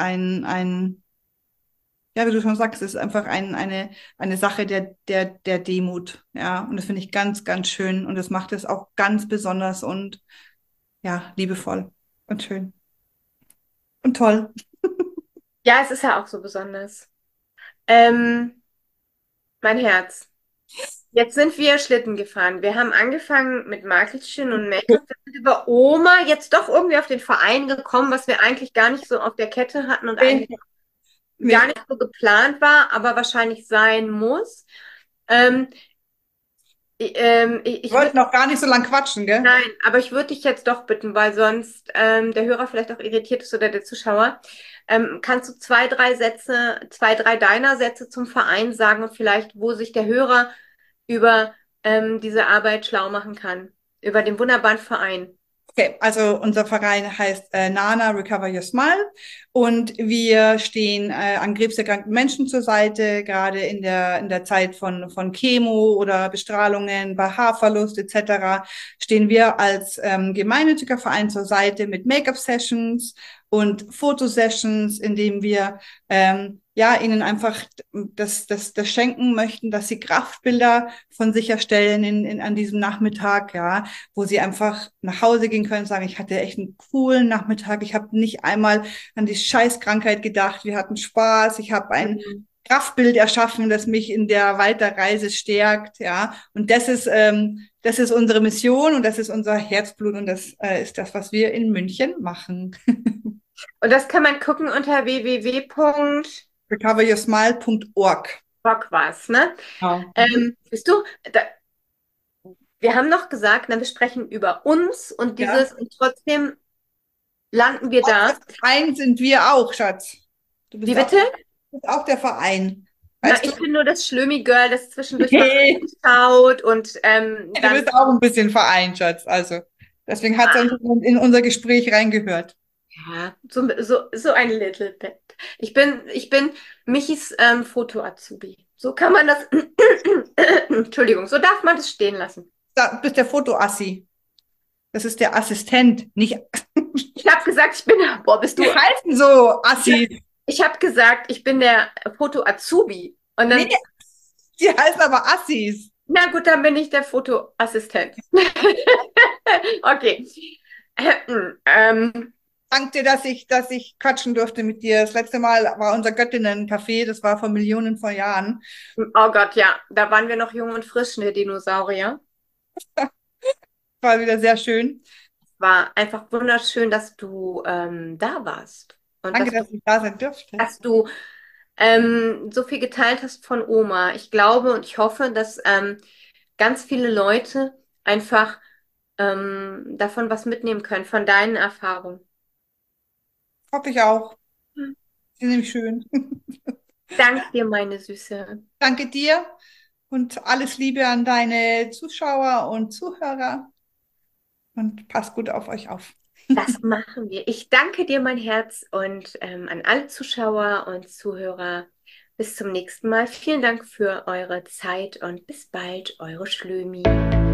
ja, wie du schon sagst, es ist einfach eine Sache der Demut, ja. Und das finde ich ganz, ganz schön und das macht es auch ganz besonders und ja, liebevoll und schön und toll. Ja, es ist ja auch so besonders. Ähm, mein Herz. Jetzt sind wir Schlitten gefahren. Wir haben angefangen mit Makelchen und Make-up. Wir sind über Oma jetzt doch irgendwie auf den Verein gekommen, was wir eigentlich gar nicht so auf der Kette hatten und Nee, eigentlich gar nee. nicht so geplant war, aber wahrscheinlich sein muss. Ähm, Wir ich würde, wollten auch gar nicht so lang quatschen, gell? nein, aber ich würde dich jetzt doch bitten, weil sonst der Hörer vielleicht auch irritiert ist oder der Zuschauer. Kannst du zwei, drei Sätze, zwei, drei deiner Sätze zum Verein sagen und vielleicht, wo sich der Hörer über diese Arbeit schlau machen kann? Über den wunderbaren Verein. Okay, also unser Verein heißt Nana Recover Your Smile und wir stehen an krebserkrankten Menschen zur Seite, gerade in der Zeit von Chemo oder Bestrahlungen, bei Haarverlust etc. stehen wir als gemeinnütziger Verein zur Seite mit Make-up-Sessions und Fotosessions, in dem wir ja, ihnen einfach das schenken möchten, dass sie Kraftbilder von sich erstellen an diesem Nachmittag, ja, wo sie einfach nach Hause gehen können und sagen, ich hatte echt einen coolen Nachmittag, ich habe nicht einmal an die Scheißkrankheit gedacht, wir hatten Spaß, ich habe ein Mhm. Kraftbild erschaffen, das mich in der Weiterreise stärkt, ja. Und das ist unsere Mission und das ist unser Herzblut und das ist das, was wir in München machen. Und das kann man gucken unter www.rock recoveryoursmile.org. was, ne? Genau. Mhm. Bist du, da, wir haben noch gesagt, na, wir sprechen über uns und Ja. dieses, und trotzdem landen wir Auch da. der Verein sind wir auch, Schatz. Wie bitte? Du bist auch der Verein. Na, Weißt du? ich bin nur das Schlömi-Girl, das zwischendurch mal Nee. reinschaut und Du dann, bist auch ein bisschen Verein, Schatz. Also, deswegen hat es in unser Gespräch reingehört. ja, so ein Little bit. Ich bin Michis Foto-Azubi. So kann man das, Entschuldigung, so darf man das stehen lassen. Du bist der Fotoassi. Das ist der Assistent, nicht. Ich habe gesagt, ich bin, boah, bist Die du, heißen so Assis. ich habe gesagt, ich bin der Foto-Azubi. Und Nee, dann, die heißen aber Assis. na gut, dann bin ich der Fotoassistent. Okay. Ähm, Dank dir, dass ich quatschen durfte mit dir. Das letzte Mal war unser Göttinnen-Café, das war vor Millionen von Jahren. oh Gott, ja, da waren wir noch jung und frisch, ne Dinosaurier. War wieder sehr schön. War einfach wunderschön, dass du da warst und Danke, dass ich da sein durfte. dass du so viel geteilt hast von Oma. Ich glaube und ich hoffe, dass ganz viele Leute einfach davon was mitnehmen können, von deinen Erfahrungen. Hoffe ich auch. sind nämlich schön. Danke dir, meine Süße. Danke dir und alles Liebe an deine Zuschauer und Zuhörer und passt gut auf euch auf. Das machen wir. Ich danke dir, mein Herz, und an alle Zuschauer und Zuhörer. Bis zum nächsten Mal. Vielen Dank für eure Zeit und bis bald, eure Schlömi.